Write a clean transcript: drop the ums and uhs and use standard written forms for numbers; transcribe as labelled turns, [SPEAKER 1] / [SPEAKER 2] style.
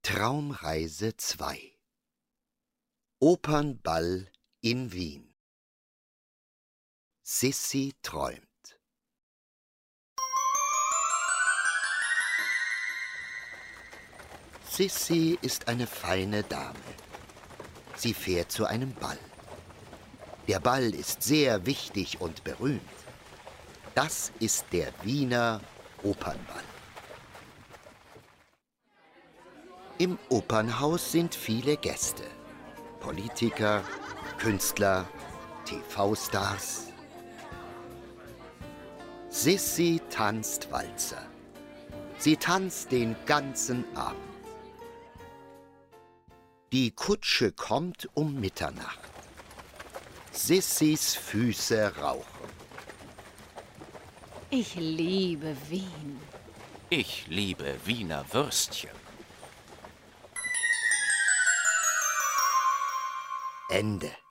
[SPEAKER 1] Traumreise 2 Opernball in Wien. Sissi träumt. Sissi ist eine feine Dame. Sie fährt zu einem Ball. Der Ball ist sehr wichtig und berühmt. Das ist der Wiener Opernball. Im Opernhaus sind viele Gäste. Politiker, Künstler, TV-Stars. Sissi tanzt Walzer. Sie tanzt den ganzen Abend. Die Kutsche kommt um Mitternacht. Sissis Füße rauchen.
[SPEAKER 2] Ich liebe Wien.
[SPEAKER 3] Ich liebe Wiener Würstchen.
[SPEAKER 1] Ende.